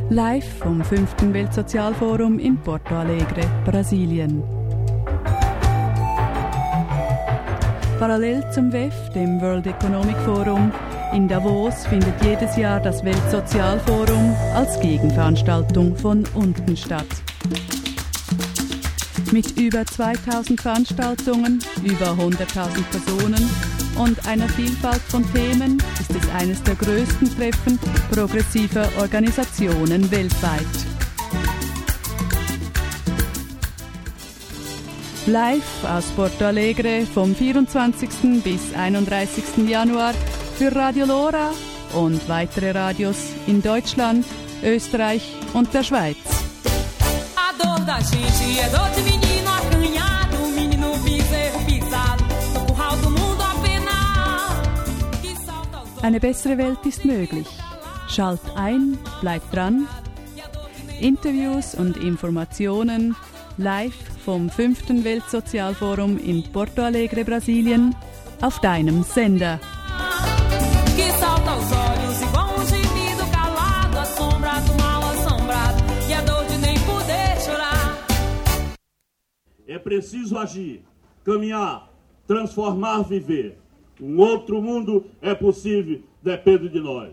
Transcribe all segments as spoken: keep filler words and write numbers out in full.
Live vom fünften Weltsozialforum in Porto Alegre, Brasilien. Parallel zum W E F, dem World Economic Forum, in Davos findet jedes Jahr das Weltsozialforum als Gegenveranstaltung von unten statt. Mit über zweitausend Veranstaltungen, über hunderttausend Personen und einer Vielfalt von Themen ist es eines der größten Treffen progressiver Organisationen weltweit. Live aus Porto Alegre vom vierundzwanzigsten bis einunddreißigsten Januar für Radio Lora und weitere Radios in Deutschland, Österreich und der Schweiz. Eine bessere Welt ist möglich. Schalt ein, bleib dran. Interviews und Informationen live vom fünften Weltsozialforum in Porto Alegre, Brasilien, auf deinem Sender. É preciso agir, caminhar, transformar, viver. Um outro mundo é possível, depende de nós.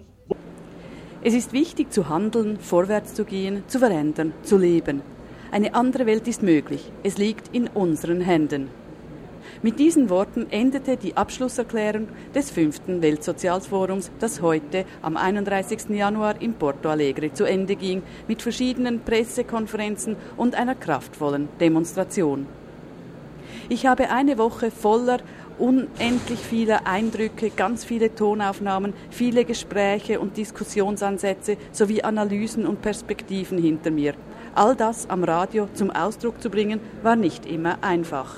Es ist wichtig zu handeln, vorwärts zu gehen, zu verändern, zu leben. Eine andere Welt ist möglich. Es liegt in unseren Händen. Mit diesen Worten endete die Abschlusserklärung des fünften Weltsozialforums, das heute am einunddreißigsten Januar in Porto Alegre zu Ende ging, mit verschiedenen Pressekonferenzen und einer kraftvollen Demonstration. Ich habe eine Woche voller unendlich viele Eindrücke, ganz viele Tonaufnahmen, viele Gespräche und Diskussionsansätze sowie Analysen und Perspektiven hinter mir. All das am Radio zum Ausdruck zu bringen, war nicht immer einfach.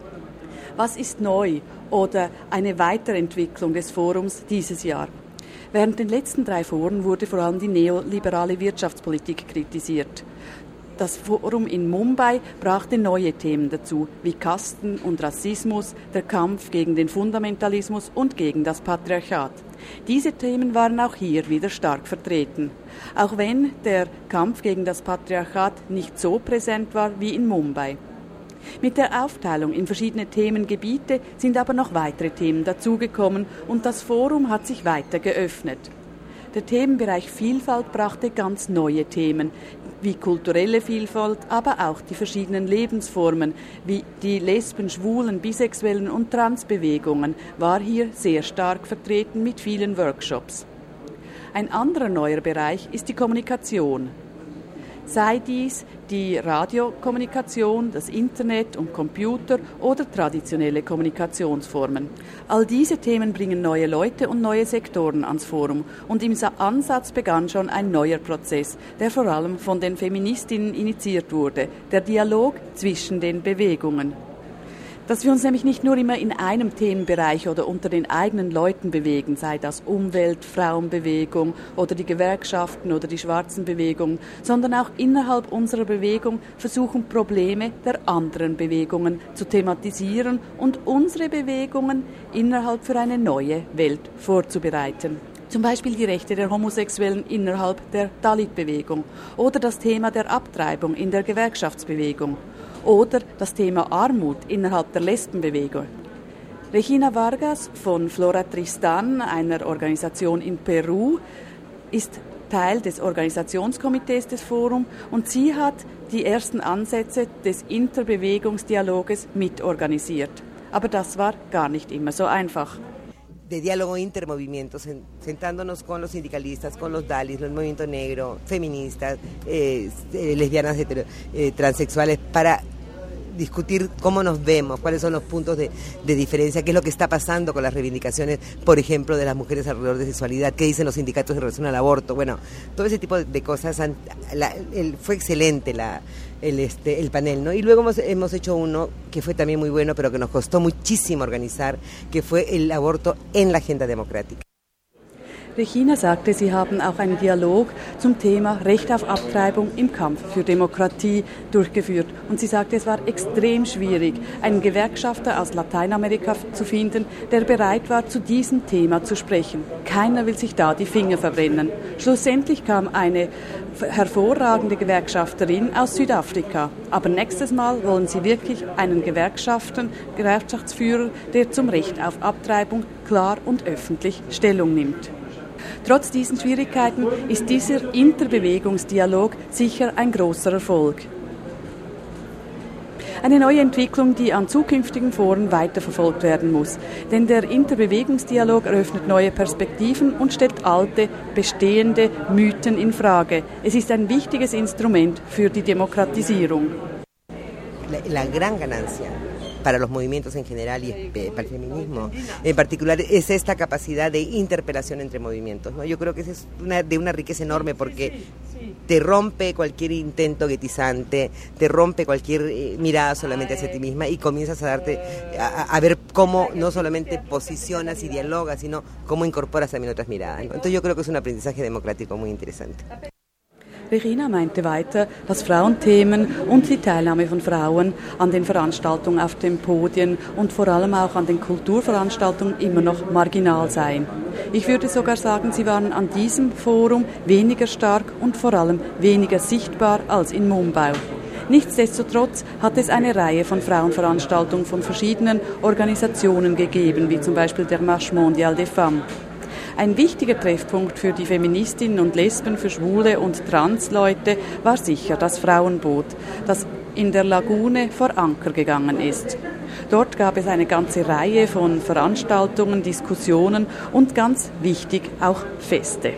Was ist neu oder eine Weiterentwicklung des Forums dieses Jahr? Während den letzten drei Foren wurde vor allem die neoliberale Wirtschaftspolitik kritisiert. Das Forum in Mumbai brachte neue Themen dazu, wie Kasten und Rassismus, der Kampf gegen den Fundamentalismus und gegen das Patriarchat. Diese Themen waren auch hier wieder stark vertreten. Auch wenn der Kampf gegen das Patriarchat nicht so präsent war wie in Mumbai. Mit der Aufteilung in verschiedene Themengebiete sind aber noch weitere Themen dazugekommen und das Forum hat sich weiter geöffnet. Der Themenbereich Vielfalt brachte ganz neue Themen, wie kulturelle Vielfalt, aber auch die verschiedenen Lebensformen, wie die Lesben, Schwulen, Bisexuellen und Transbewegungen, war hier sehr stark vertreten mit vielen Workshops. Ein anderer neuer Bereich ist die Kommunikation. Sei dies die Radiokommunikation, das Internet und Computer oder traditionelle Kommunikationsformen. All diese Themen bringen neue Leute und neue Sektoren ans Forum und im Ansatz begann schon ein neuer Prozess, der vor allem von den Feministinnen initiiert wurde, der Dialog zwischen den Bewegungen. Dass wir uns nämlich nicht nur immer in einem Themenbereich oder unter den eigenen Leuten bewegen, sei das Umwelt, Frauenbewegung oder die Gewerkschaften oder die Schwarzenbewegung, sondern auch innerhalb unserer Bewegung versuchen, Probleme der anderen Bewegungen zu thematisieren und unsere Bewegungen innerhalb für eine neue Welt vorzubereiten. Zum Beispiel die Rechte der Homosexuellen innerhalb der Dalit-Bewegung oder das Thema der Abtreibung in der Gewerkschaftsbewegung. Oder das Thema Armut innerhalb der Lesbenbewegung. Regina Vargas von Flora Tristan, einer Organisation in Peru, ist Teil des Organisationskomitees des Forums und sie hat die ersten Ansätze des Interbewegungsdialoges mitorganisiert. Aber das war gar nicht immer so einfach. De diálogo intermovimientos, sentándonos con los sindicalistas, con los Dalits, el movimiento negro, feministas, eh, lesbianas, hetero, eh, transexuales, para discutir cómo nos vemos, cuáles son los puntos de, de diferencia, qué es lo que está pasando con las reivindicaciones, por ejemplo, de las mujeres alrededor de sexualidad, qué dicen los sindicatos en relación al aborto. Bueno, todo ese tipo de cosas. Han, la, el, fue excelente la, el, este, el panel, ¿no? Y luego hemos, hemos hecho uno que fue también muy bueno, pero que nos costó muchísimo organizar, que fue el aborto en la agenda democrática. Regina sagte, Sie haben auch einen Dialog zum Thema Recht auf Abtreibung im Kampf für Demokratie durchgeführt. Und sie sagte, es war extrem schwierig, einen Gewerkschafter aus Lateinamerika zu finden, der bereit war, zu diesem Thema zu sprechen. Keiner will sich da die Finger verbrennen. Schlussendlich kam eine hervorragende Gewerkschafterin aus Südafrika. Aber nächstes Mal wollen sie wirklich einen Gewerkschaften, Gewerkschaftsführer, der zum Recht auf Abtreibung klar und öffentlich Stellung nimmt. Trotz diesen Schwierigkeiten ist dieser Interbewegungsdialog sicher ein großer Erfolg. Eine neue Entwicklung, die an zukünftigen Foren weiterverfolgt werden muss. Denn der Interbewegungsdialog eröffnet neue Perspektiven und stellt alte, bestehende Mythen in Frage. Es ist ein wichtiges Instrument für die Demokratisierung. La, la gran ganancia para los movimientos en general y para el feminismo en particular es esta capacidad de interpelación entre movimientos, ¿no? Yo creo que es una, de una riqueza enorme porque te rompe cualquier intento guetizante, te rompe cualquier eh, mirada solamente hacia ti misma y comienzas a darte a, a ver cómo no solamente posicionas y dialogas, sino cómo incorporas también otras miradas, ¿no? Entonces yo creo que es un aprendizaje democrático muy interesante. Regina meinte weiter, dass Frauenthemen und die Teilnahme von Frauen an den Veranstaltungen auf den Podien und vor allem auch an den Kulturveranstaltungen immer noch marginal seien. Ich würde sogar sagen, sie waren an diesem Forum weniger stark und vor allem weniger sichtbar als in Mumbai. Nichtsdestotrotz hat es eine Reihe von Frauenveranstaltungen von verschiedenen Organisationen gegeben, wie zum Beispiel der Marche Mondiale des Femmes. Ein wichtiger Treffpunkt für die Feministinnen und Lesben, für Schwule und Transleute war sicher das Frauenboot, das in der Lagune vor Anker gegangen ist. Dort gab es eine ganze Reihe von Veranstaltungen, Diskussionen und ganz wichtig auch Feste.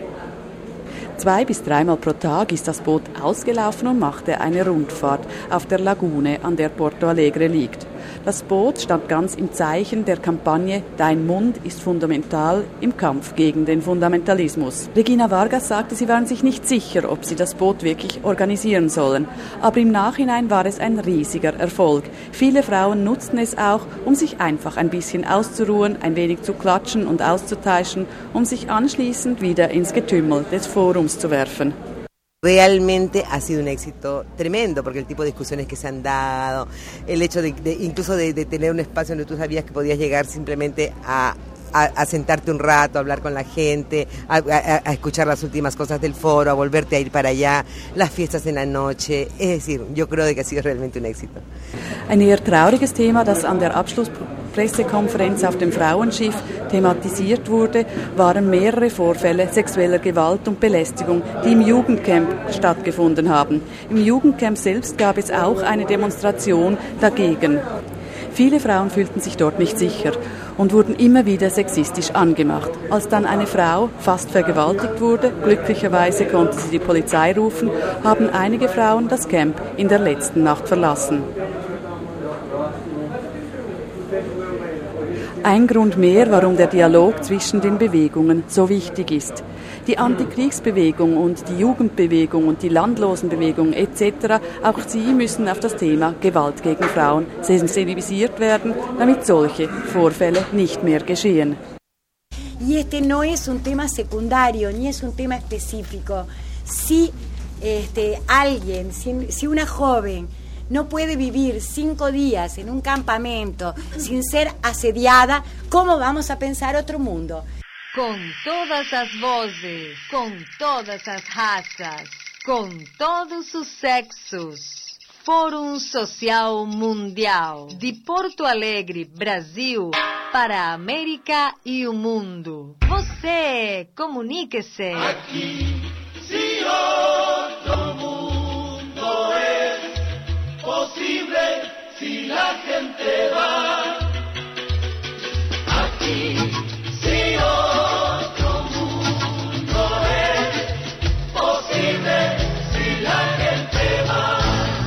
Zwei bis dreimal pro Tag ist das Boot ausgelaufen und machte eine Rundfahrt auf der Lagune, an der Porto Alegre liegt. Das Boot stand ganz im Zeichen der Kampagne Dein Mund ist fundamental im Kampf gegen den Fundamentalismus. Regina Vargas sagte, sie waren sich nicht sicher, ob sie das Boot wirklich organisieren sollen. Aber im Nachhinein war es ein riesiger Erfolg. Viele Frauen nutzten es auch, um sich einfach ein bisschen auszuruhen, ein wenig zu klatschen und auszutauschen, um sich anschließend wieder ins Getümmel des Forums zu werfen. Realmente ha sido un éxito tremendo porque el tipo de discusiones que se han dado, el hecho de, de incluso de, de tener un espacio donde tú sabías que podías llegar simplemente a, a, a sentarte un rato, a hablar con la gente, a, a, a escuchar las últimas cosas del foro, a volverte a ir para allá, las fiestas en la noche, es decir, yo creo de que ha sido realmente un éxito. Ein eher trauriges Thema, das an der Abschlusspressekonferenz auf dem Frauenschiff thematisiert wurde, waren mehrere Vorfälle sexueller Gewalt und Belästigung, die im Jugendcamp stattgefunden haben. Im Jugendcamp selbst gab es auch eine Demonstration dagegen. Viele Frauen fühlten sich dort nicht sicher und wurden immer wieder sexistisch angemacht. Als dann eine Frau fast vergewaltigt wurde, glücklicherweise konnte sie die Polizei rufen, haben einige Frauen das Camp in der letzten Nacht verlassen. Ein Grund mehr, warum der Dialog zwischen den Bewegungen so wichtig ist. Die Antikriegsbewegung und die Jugendbewegung und die Landlosenbewegung et cetera, auch sie müssen auf das Thema Gewalt gegen Frauen sensibilisiert werden, damit solche Vorfälle nicht mehr geschehen. Y este no es un tema secundario, ni es un tema específico. Si este, alguien, si, si una joven no puede vivir cinco días en un campamento sin ser asediada, ¿cómo vamos a pensar otro mundo? Com todas as vozes, com todas as raças, com todos os sexos. Fórum Social Mundial, de Porto Alegre, Brasil, para a América e o mundo. Você, comunique-se. Aqui, se outro mundo es posible, si la gente va. Aquí, si otro mundo es posible, si la gente va.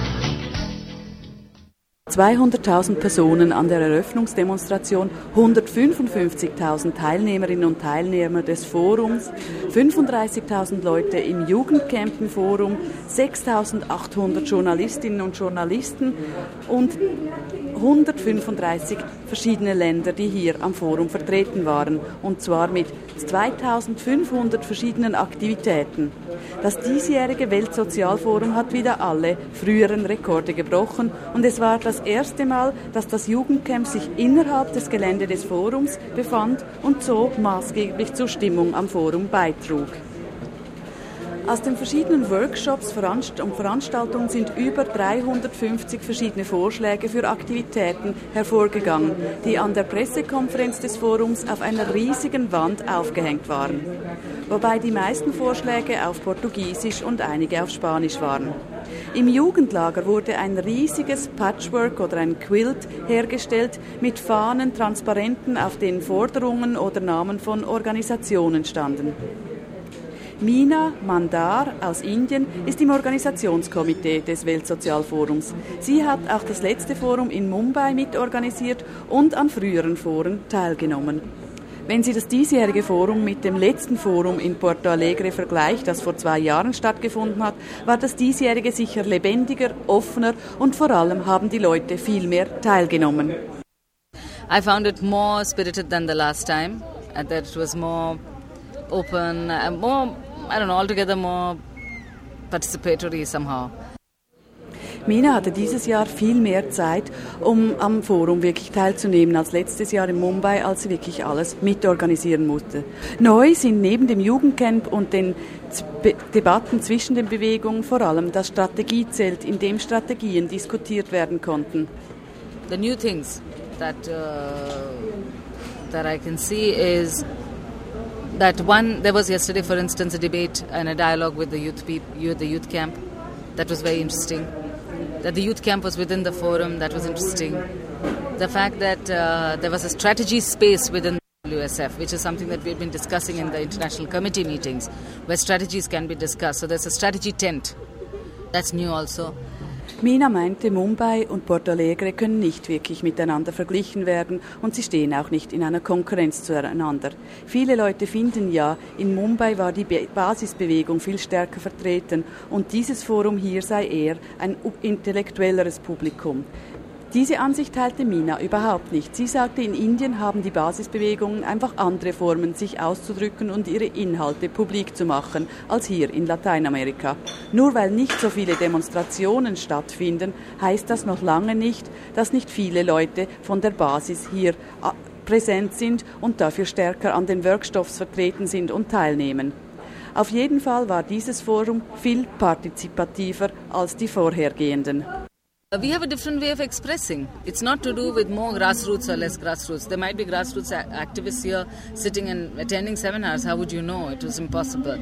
zweihunderttausend Personen an der Eröffnungsdemonstration, hundertfünfundfünfzigtausend Teilnehmerinnen und Teilnehmer des Forums, fünfunddreißigtausend Leute im Jugendcamp im Forum, sechstausendachthundert Journalistinnen und Journalisten und hundertfünfunddreißig verschiedene Länder, die hier am Forum vertreten waren, und zwar mit zweitausendfünfhundert verschiedenen Aktivitäten. Das diesjährige Weltsozialforum hat wieder alle früheren Rekorde gebrochen und es war das erste Mal, dass das Jugendcamp sich innerhalb des Geländes des Forums befand und so maßgeblich zur Stimmung am Forum beitrug. Aus den verschiedenen Workshops und Veranstaltungen sind über dreihundertfünfzig verschiedene Vorschläge für Aktivitäten hervorgegangen, die an der Pressekonferenz des Forums auf einer riesigen Wand aufgehängt waren, wobei die meisten Vorschläge auf Portugiesisch und einige auf Spanisch waren. Im Jugendlager wurde ein riesiges Patchwork oder ein Quilt hergestellt mit Fahnen, Transparenten, auf denen Forderungen oder Namen von Organisationen standen. Meena Mandar aus Indien ist im Organisationskomitee des Weltsozialforums. Sie hat auch das letzte Forum in Mumbai mitorganisiert und an früheren Foren teilgenommen. Wenn sie das diesjährige Forum mit dem letzten Forum in Porto Alegre vergleicht, das vor zwei Jahren stattgefunden hat, war das diesjährige sicher lebendiger, offener und vor allem haben die Leute viel mehr teilgenommen. I found it more spirited than the last time, and that it was more open, uh, more, I don't know, altogether more participatory somehow. Meena hatte dieses Jahr viel mehr Zeit, um am Forum wirklich teilzunehmen, als letztes Jahr in Mumbai, als sie wirklich alles mitorganisieren musste. Neu sind neben dem Jugendcamp und den Z- Debatten zwischen den Bewegungen vor allem das Strategiezelt, in dem Strategien diskutiert werden konnten. The new things that, uh, that I can see is that one, there was yesterday, for instance, a debate and a dialogue with the youth people, the youth camp. That was very interesting. That the youth camp was within the forum, that was interesting. The fact that uh, there was a strategy space within the W S F, which is something that we've been discussing in the international committee meetings, where strategies can be discussed. So there's a strategy tent. That's new also. Meena meinte, Mumbai und Porto Alegre können nicht wirklich miteinander verglichen werden und sie stehen auch nicht in einer Konkurrenz zueinander. Viele Leute finden ja, in Mumbai war die Basisbewegung viel stärker vertreten und dieses Forum hier sei eher ein intellektuelleres Publikum. Diese Ansicht teilte Meena überhaupt nicht. Sie sagte, in Indien haben die Basisbewegungen einfach andere Formen, sich auszudrücken und ihre Inhalte publik zu machen, als hier in Lateinamerika. Nur weil nicht so viele Demonstrationen stattfinden, heißt das noch lange nicht, dass nicht viele Leute von der Basis hier präsent sind und dafür stärker an den Workshops vertreten sind und teilnehmen. Auf jeden Fall war dieses Forum viel partizipativer als die vorhergehenden. We have a different way of expressing. It's not to do with more grassroots or less grassroots. There might be grassroots activists here sitting and attending seminars. How would you know? It was impossible.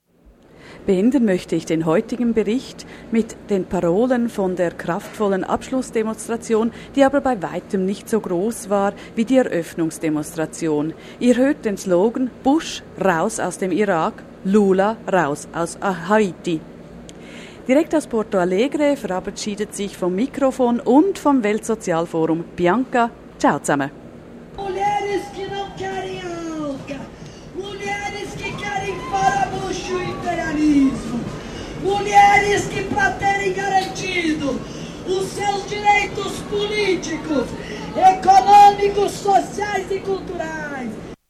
Beenden möchte ich den heutigen Bericht mit den Parolen von der kraftvollen Abschlussdemonstration, die aber bei weitem nicht so groß war wie die Eröffnungsdemonstration. Ihr hört den Slogan Bush raus aus dem Irak, Lula raus aus Haiti. Direkt aus Porto Alegre verabschiedet sich vom Mikrofon und vom Weltsozialforum Bianca. Ciao zusammen. Mulheres que não querem a ALCA, mulheres que querem fora Bush o imperialismo, mulheres que para terem garantido os seus direitos políticos, econômicos, sociais e culturais.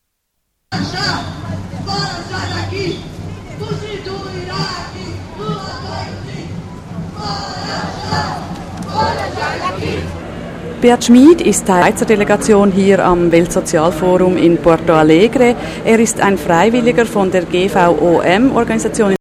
Já, fora já daqui, fugir do Iraque, do Haiti, fora já, fora já daqui. Beat Schmid ist Teil der Schweizer Delegation hier am Weltsozialforum in Porto Alegre. Er ist ein Freiwilliger von der G V O M-Organisation